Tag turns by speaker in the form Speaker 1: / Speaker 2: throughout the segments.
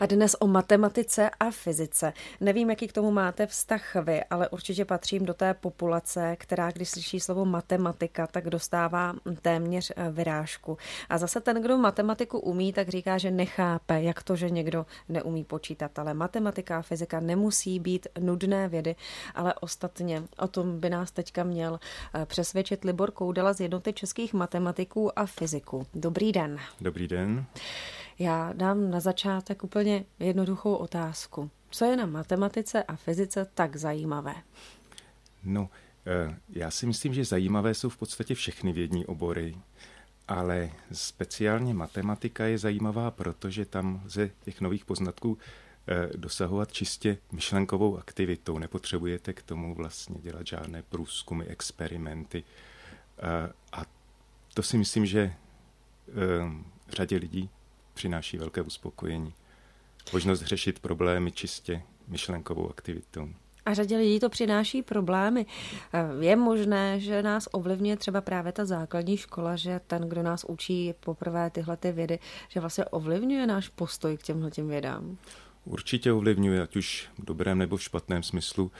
Speaker 1: A dnes o matematice a fyzice. Nevím, jaký k tomu máte vztah vy, ale určitě patřím do té populace, která když slyší slovo matematika, tak dostává téměř vyrážku. A zase ten, kdo matematiku umí, tak říká, že nechápe, jak to, že někdo neumí počítat. Ale matematika a fyzika nemusí být nudné vědy, ale ostatně o tom by nás teďka měl přesvědčit Libor Koudela z Jednoty českých matematiků a fyziků. Dobrý den.
Speaker 2: Dobrý den.
Speaker 1: Já dám na začátek úplně jednoduchou otázku. Co je na matematice a fyzice tak zajímavé?
Speaker 2: No, já si myslím, že zajímavé jsou v podstatě všechny vědní obory, ale speciálně matematika je zajímavá, protože tam ze těch nových poznatků dosahovat čistě myšlenkovou aktivitou. Nepotřebujete k tomu vlastně dělat žádné průzkumy, experimenty. A to si myslím, že řadě lidí přináší velké uspokojení. Možnost řešit problémy čistě myšlenkovou aktivitou.
Speaker 1: A řadě lidí to přináší problémy. Je možné, že nás ovlivňuje třeba právě ta základní škola, že ten, kdo nás učí poprvé tyhle ty vědy, že vlastně ovlivňuje náš postoj k těmhletěm vědám?
Speaker 2: Určitě ovlivňuje, ať už v dobrém nebo v špatném smyslu.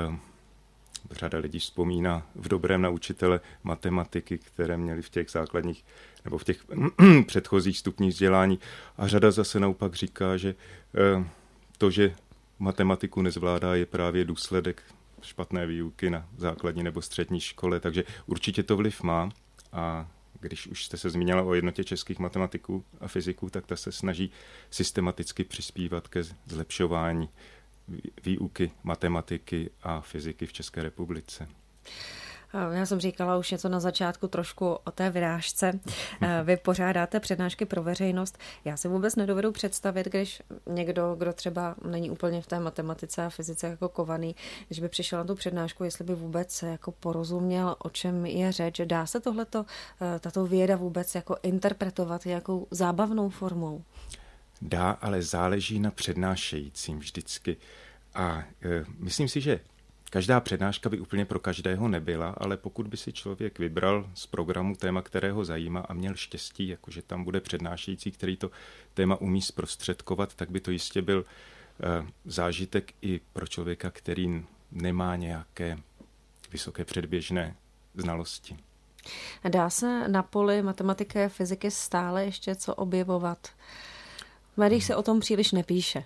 Speaker 2: Řada lidí vzpomíná v dobrém na učitele matematiky, které měli v těch základních nebo v těch předchozích stupních vzdělání. A řada zase naopak říká, že to, že matematiku nezvládá, je právě důsledek špatné výuky na základní nebo střední škole. Takže určitě to vliv má. A když už jste se zmínila o Jednotě českých matematiků a fyziků, tak ta se snaží systematicky přispívat ke zlepšování výuky matematiky a fyziky v České republice.
Speaker 1: Já jsem říkala už něco na začátku trošku o té vyrážce. Vy pořádáte přednášky pro veřejnost. Já si vůbec nedovedu představit, když někdo, kdo třeba není úplně v té matematice a fyzice jako kovaný, když by přišel na tu přednášku, jestli by vůbec jako porozuměl, o čem je řeč. Dá se tato věda vůbec jako interpretovat nějakou zábavnou formou?
Speaker 2: Dá, ale záleží na přednášejícím vždycky. A myslím si, že každá přednáška by úplně pro každého nebyla, ale pokud by si člověk vybral z programu téma, které ho zajímá a měl štěstí, jakože tam bude přednášející, který to téma umí zprostředkovat, tak by to jistě byl zážitek i pro člověka, který nemá nějaké vysoké předběžné znalosti.
Speaker 1: Dá se na poli matematiky a fyziky stále ještě co objevovat? V médiích se o tom příliš nepíše.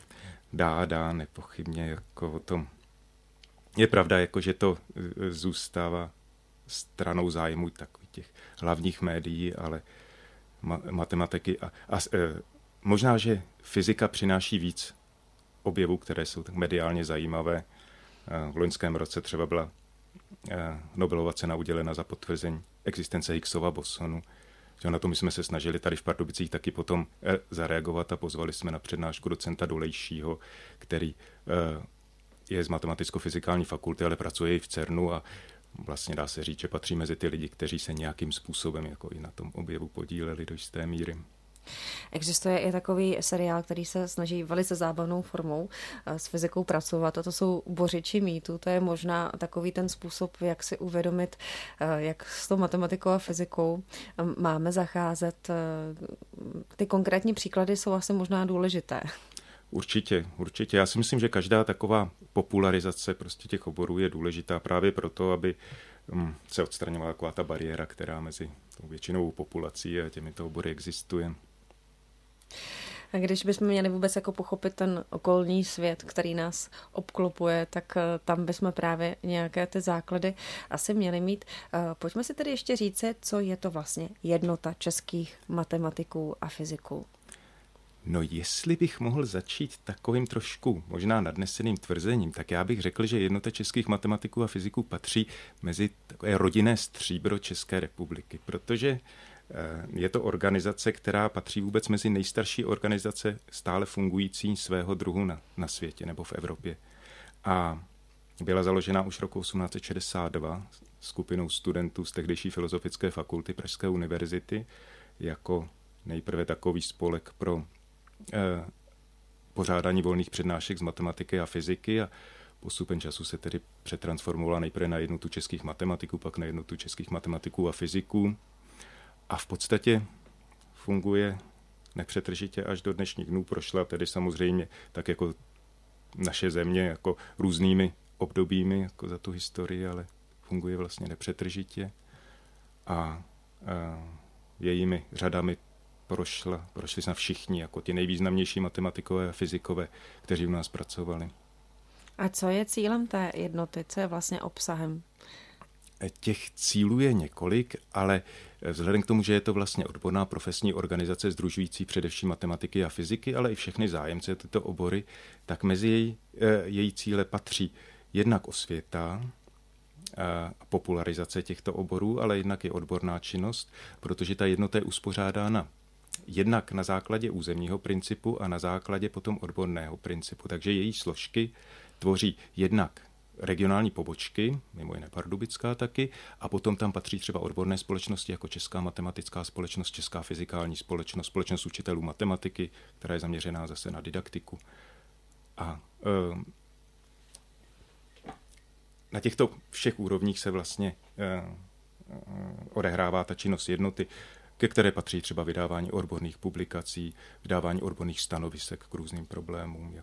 Speaker 2: Dá, nepochybně, jako o tom. Je pravda, jako že to zůstává stranou zájmu takových těch hlavních médií, ale matematiky možná, že fyzika přináší víc objevů, které jsou tak mediálně zajímavé. V loňském roce třeba byla Nobelova cena udělena za potvrzení existence Higgsova bosonu. Na to my jsme se snažili tady v Pardubicích taky potom zareagovat a pozvali jsme na přednášku docenta Dolejšího, který je z matematicko-fyzikální fakulty, ale pracuje i v CERNu a vlastně dá se říct, že patří mezi ty lidi, kteří se nějakým způsobem jako i na tom objevu podíleli do jisté míry.
Speaker 1: Existuje i takový seriál, který se snaží velice zábavnou formou s fyzikou pracovat, a to jsou Bořiči mýtů. To je možná takový ten způsob, jak si uvědomit, jak s tou matematikou a fyzikou máme zacházet. Ty konkrétní příklady jsou asi možná důležité.
Speaker 2: Určitě. Já si myslím, že každá taková popularizace prostě těch oborů je důležitá právě proto, aby se odstraňovala taková ta bariéra, která mezi tou většinou populací a těmito obory existuje.
Speaker 1: A když bychom měli vůbec jako pochopit ten okolní svět, který nás obklopuje, tak tam bychom právě nějaké ty základy asi měli mít. Pojďme si tedy ještě říct, co je to vlastně Jednota českých matematiků a fyziků.
Speaker 2: No jestli bych mohl začít takovým trošku možná nadneseným tvrzením, tak já bych řekl, že Jednota českých matematiků a fyziků patří mezi takové rodinné stříbro České republiky, protože je to organizace, která patří vůbec mezi nejstarší organizace stále fungující svého druhu na světě nebo v Evropě. A byla založena už roku 1862 skupinou studentů z tehdejší filozofické fakulty Pražské univerzity jako nejprve takový spolek pro pořádání volných přednášek z matematiky a fyziky a postupem času se tedy přetransformovala nejprve na Jednotu českých matematiků, pak na Jednotu českých matematiků a fyziků a v podstatě funguje nepřetržitě až do dnešních dnů, prošla tedy samozřejmě tak jako naše země jako různými obdobími jako za tu historii, ale funguje vlastně nepřetržitě a jejími řadami prošli jsme všichni, jako ti nejvýznamnější matematikové a fyzikové, kteří u nás pracovali.
Speaker 1: A co je cílem té jednoty? Co je vlastně obsahem?
Speaker 2: Těch cílů je několik, ale vzhledem k tomu, že je to vlastně odborná profesní organizace sdružující především matematiky a fyziky, ale i všechny zájemce tyto obory, tak mezi její cíle patří jednak osvěta a popularizace těchto oborů, ale jednak i odborná činnost, protože ta jednota je uspořádána jednak na základě územního principu a na základě potom odborného principu. Takže její složky tvoří jednak regionální pobočky, mimo jiné Pardubická taky, a potom tam patří třeba odborné společnosti jako Česká matematická společnost, Česká fyzikální společnost, Společnost učitelů matematiky, která je zaměřená zase na didaktiku. A na těchto všech úrovních se vlastně odehrává ta činnost jednoty, ke které patří třeba vydávání odborných publikací, vydávání odborných stanovisek k různým problémům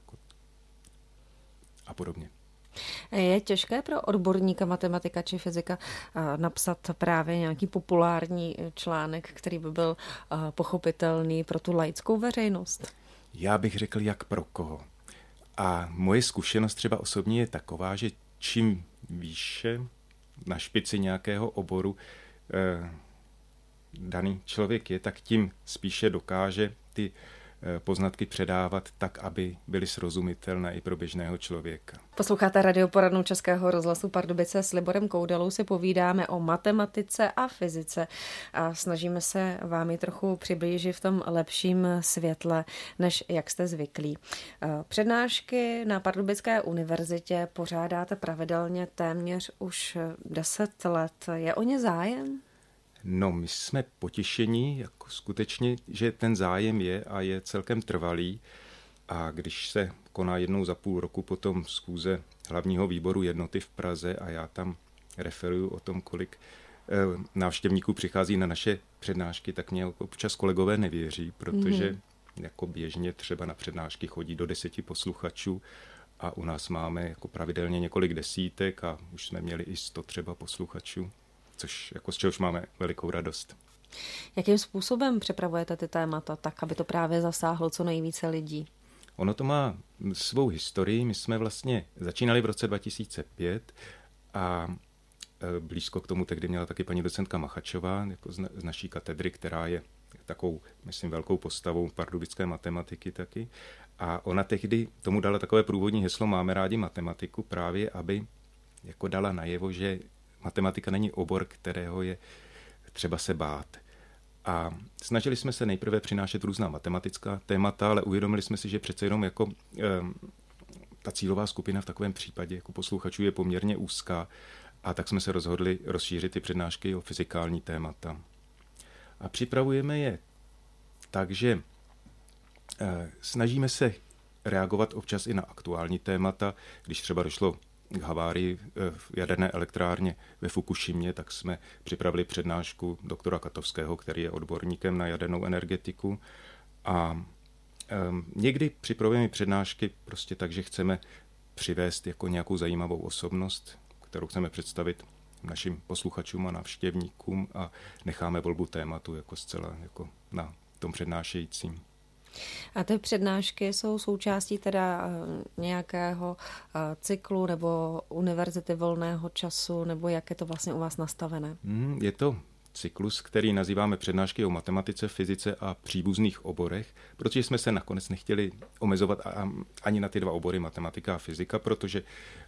Speaker 2: a podobně.
Speaker 1: Je těžké pro odborníka matematika či fyzika napsat právě nějaký populární článek, který by byl pochopitelný pro tu laickou veřejnost?
Speaker 2: Já bych řekl, jak pro koho. A moje zkušenost třeba osobní je taková, že čím výše na špici nějakého oboru daný člověk je, tak tím spíše dokáže ty poznatky předávat tak, aby byly srozumitelné i pro běžného člověka.
Speaker 1: Posloucháte radioporadnu Českého rozhlasu Pardubice. S Liborem Koudelou si povídáme o matematice a fyzice a snažíme se vám ji trochu přiblížit v tom lepším světle, než jak jste zvyklí. Přednášky na Pardubické univerzitě pořádáte pravidelně téměř už 10 let. Je o ně zájem?
Speaker 2: No, my jsme potěšení, jako skutečně, že ten zájem je a je celkem trvalý. A když se koná jednou za půl roku potom schůze hlavního výboru jednoty v Praze a já tam referuju o tom, kolik návštěvníků přichází na naše přednášky, tak mě občas kolegové nevěří, protože jako běžně třeba na přednášky chodí do 10 posluchačů a u nás máme jako pravidelně několik desítek a už jsme měli i 100 třeba posluchačů. Což jako z čehož máme velikou radost.
Speaker 1: Jakým způsobem připravujete ty témata tak, aby to právě zasáhlo co nejvíce lidí?
Speaker 2: Ono to má svou historii. My jsme vlastně začínali v roce 2005 a blízko k tomu tehdy měla taky paní docentka Machačová jako z naší katedry, která je takovou, myslím, velkou postavou pardubické matematiky taky. A ona tehdy tomu dala takové průvodní heslo Máme rádi matematiku právě, aby jako dala najevo, že matematika není obor, kterého je třeba se bát. A snažili jsme se nejprve přinášet různá matematická témata, ale uvědomili jsme si, že přece jenom jako ta cílová skupina v takovém případě jako posluchačů je poměrně úzká a tak jsme se rozhodli rozšířit ty přednášky o fyzikální témata. A připravujeme je tak, že snažíme se reagovat občas i na aktuální témata, když třeba došlo k havárii v jaderné elektrárně ve Fukušimě, tak jsme připravili přednášku doktora Katovského, který je odborníkem na jadernou energetiku. A někdy připravujeme přednášky prostě tak, že chceme přivést jako nějakou zajímavou osobnost, kterou chceme představit našim posluchačům a návštěvníkům a necháme volbu tématu jako zcela jako na tom přednášejícím.
Speaker 1: A ty přednášky jsou součástí teda nějakého cyklu nebo univerzity volného času, nebo jak je to vlastně u vás nastavené?
Speaker 2: Je to cyklus, který nazýváme přednášky o matematice, fyzice a příbuzných oborech, protože jsme se nakonec nechtěli omezovat ani na ty dva obory, matematika a fyzika, protože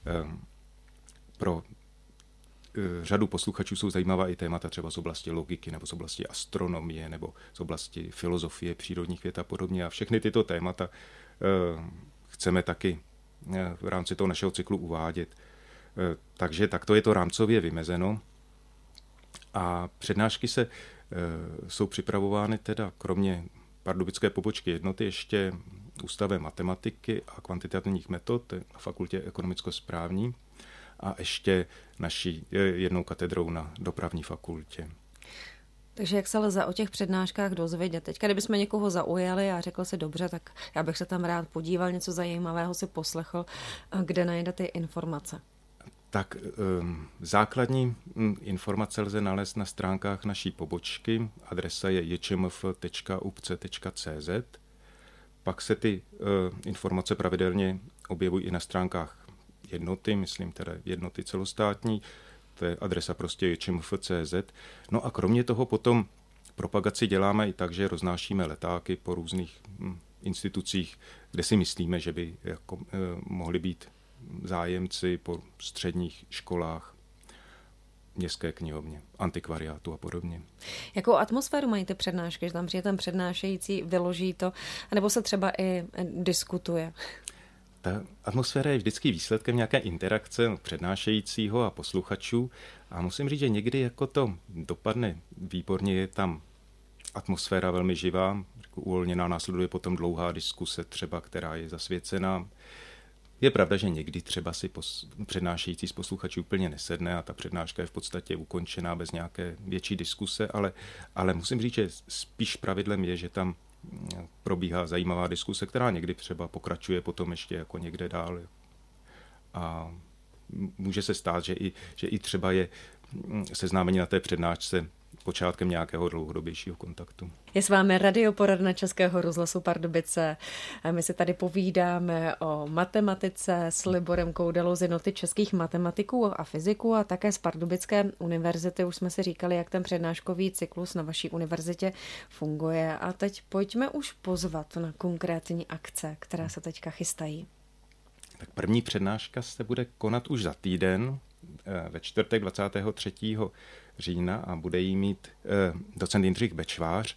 Speaker 2: pro řadu posluchačů jsou zajímavá i témata třeba z oblasti logiky nebo z oblasti astronomie nebo z oblasti filozofie, přírodních věd a podobně. A všechny tyto témata chceme taky v rámci toho našeho cyklu uvádět. Takže takto je to rámcově vymezeno. A přednášky jsou připravovány teda kromě pardubické pobočky jednoty ještě Ústavem matematiky a kvantitativních metod na fakultě ekonomicko-správní a ještě naší jednou katedrou na dopravní fakultě.
Speaker 1: Takže jak se lze o těch přednáškách dozvědět? Teďka, kdybychom někoho zaujali a řekl si dobře, tak já bych se tam rád podíval, něco zajímavého si poslechl, kde najde ty informace?
Speaker 2: Tak základní informace lze nalézt na stránkách naší pobočky. Adresa je jčmf.upc.cz. Pak se ty informace pravidelně objevují i na stránkách jednoty, myslím teda jednoty celostátní. To je adresa prostě jčmf.cz. No a kromě toho potom propagaci děláme i tak, že roznášíme letáky po různých institucích, kde si myslíme, že by jako, mohli být zájemci po středních školách, městské knihovně, antikvariátu a podobně.
Speaker 1: Jakou atmosféru mají ty přednášky, že tam přijde ten přednášející, vyloží to, nebo se třeba i diskutuje?
Speaker 2: Ta atmosféra je vždycky výsledkem nějaké interakce přednášejícího a posluchačů a musím říct, že někdy jako to dopadne výborně, je tam atmosféra velmi živá, uvolněná, následuje potom dlouhá diskuse třeba, která je zasvěcená. Je pravda, že někdy třeba si přednášející z posluchačů úplně nesedne a ta přednáška je v podstatě ukončená bez nějaké větší diskuse, ale musím říct, že spíš pravidlem je, že tam probíhá zajímavá diskuse, která někdy třeba pokračuje potom ještě jako někde dál. A může se stát, že i třeba je seznámení na té přednášce počátkem nějakého dlouhodobějšího kontaktu.
Speaker 1: Je s vámi radioporadna Českého rozhlasu Pardubice. My si tady povídáme o matematice s Liborem Koudelou z jednoty českých matematiků a fyziků a také z Pardubické univerzity. Už jsme si říkali, jak ten přednáškový cyklus na vaší univerzitě funguje. A teď pojďme už pozvat na konkrétní akce, které se teďka chystají.
Speaker 2: Tak první přednáška se bude konat už za týden, ve čtvrtek 23. října a bude jí mít docent Jindřich Bečvář.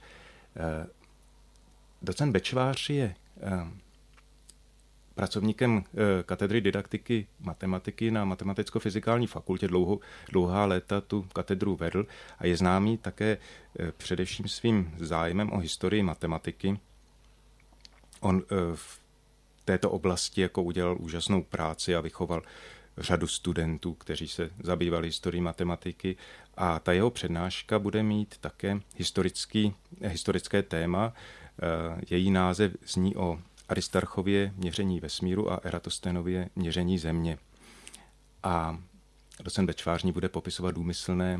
Speaker 2: Docent Bečvář je pracovníkem katedry didaktiky matematiky na Matematicko-fyzikální fakultě, dlouhá léta tu katedru vedl a je známý také především svým zájmem o historii matematiky. On v této oblasti jako udělal úžasnou práci a vychoval řadu studentů, kteří se zabývali historií matematiky a ta jeho přednáška bude mít také historické téma. Její název zní o Aristarchově měření vesmíru a Eratosthenově měření země. A docent Bečvář bude popisovat důmyslné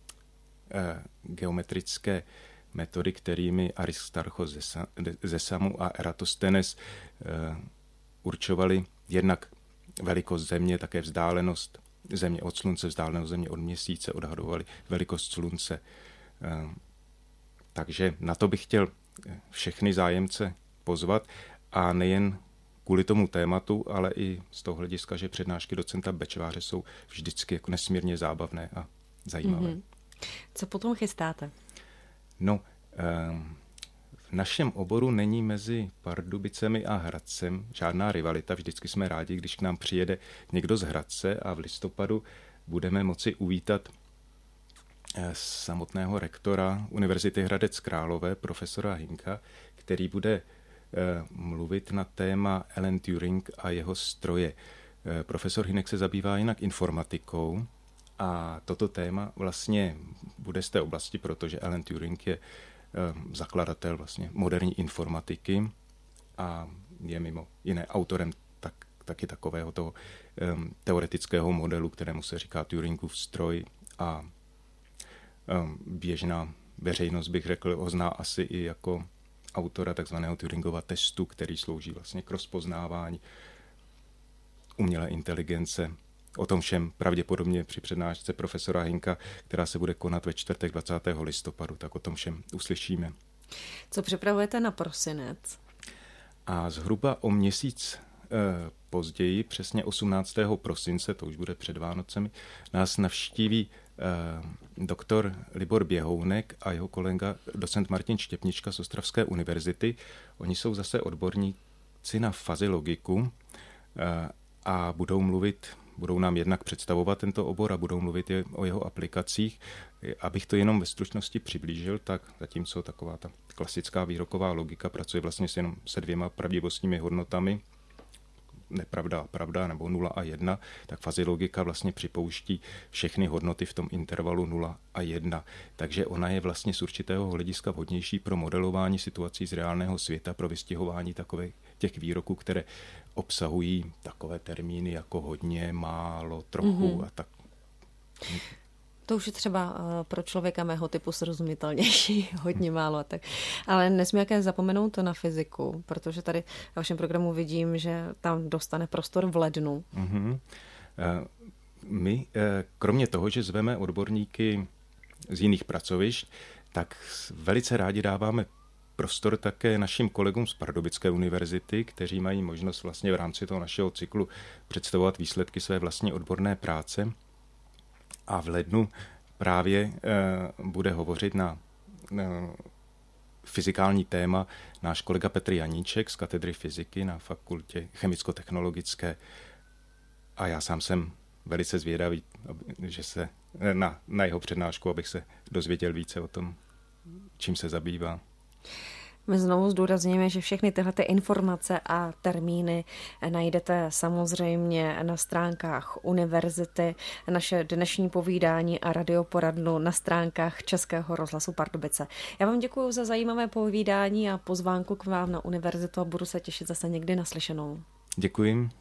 Speaker 2: geometrické metody, kterými Aristarchos ze Samu a Eratosthenes určovali jednak velikost země, také vzdálenost země od slunce, vzdálenost země od měsíce, odhadovali velikost slunce. Takže na to bych chtěl všechny zájemce pozvat a nejen kvůli tomu tématu, ale i z toho hlediska, že přednášky docenta Bečváře jsou vždycky jako nesmírně zábavné a zajímavé. Mm-hmm.
Speaker 1: Co potom chystáte?
Speaker 2: No, v našem oboru není mezi Pardubicemi a Hradcem žádná rivalita. Vždycky jsme rádi, když k nám přijede někdo z Hradce a v listopadu budeme moci uvítat samotného rektora Univerzity Hradec Králové, profesora Hinka, který bude mluvit na téma Alan Turing a jeho stroje. Profesor Hinek se zabývá jinak informatikou a toto téma vlastně bude z té oblasti, protože Alan Turing je zakladatel vlastně moderní informatiky a je mimo jiné autorem taky takového toho teoretického modelu, kterému se říká Turingův stroj a běžná veřejnost, bych řekl, ho zná asi i jako autora takzvaného Turingova testu, který slouží vlastně k rozpoznávání umělé inteligence. O tom všem pravděpodobně při přednášce profesora Hinka, která se bude konat ve čtvrtek 20. listopadu, tak o tom všem uslyšíme.
Speaker 1: Co připravujete na prosinec?
Speaker 2: A zhruba o měsíc později, přesně 18. prosince, to už bude před Vánocemi, nás navštíví doktor Libor Běhounek a jeho kolega docent Martin Štěpnička z Ostravské univerzity. Oni jsou zase odborníci na fazilogiku a budou nám jednak představovat tento obor a budou mluvit o jeho aplikacích. Abych to jenom ve stručnosti přiblížil, tak zatímco taková ta klasická výroková logika pracuje vlastně jenom se dvěma pravdivostními hodnotami, nepravda a pravda, nebo 0 a 1, tak fazilogika vlastně připouští všechny hodnoty v tom intervalu 0 a 1. Takže ona je vlastně z určitého hlediska vhodnější pro modelování situací z reálného světa, pro vystihování takových těch výroků, které obsahují takové termíny jako hodně, málo, trochu a tak.
Speaker 1: To už je třeba pro člověka mého typu srozumitelnější, hodně málo a tak. Ale nesmí jaké zapomenout na fyziku, protože tady v vašem programu vidím, že tam dostane prostor v lednu.
Speaker 2: My, kromě toho, že zveme odborníky z jiných pracovišť, tak velice rádi dáváme prostor také našim kolegům z Pardubické univerzity, kteří mají možnost vlastně v rámci toho našeho cyklu představovat výsledky své vlastní odborné práce. A v lednu právě bude hovořit na fyzikální téma náš kolega Petr Janíček z katedry fyziky na fakultě chemicko-technologické. A já sám jsem velice zvědavý, že se na jeho přednášku, abych se dozvěděl více o tom, čím se zabývá.
Speaker 1: My znovu zdůrazníme, že všechny tyhle informace a termíny najdete samozřejmě na stránkách univerzity, naše dnešní povídání a radioporadnu na stránkách Českého rozhlasu Pardubice. Já vám děkuji za zajímavé povídání a pozvánku k vám na univerzitu a budu se těšit zase někdy naslyšenou.
Speaker 2: Děkuji.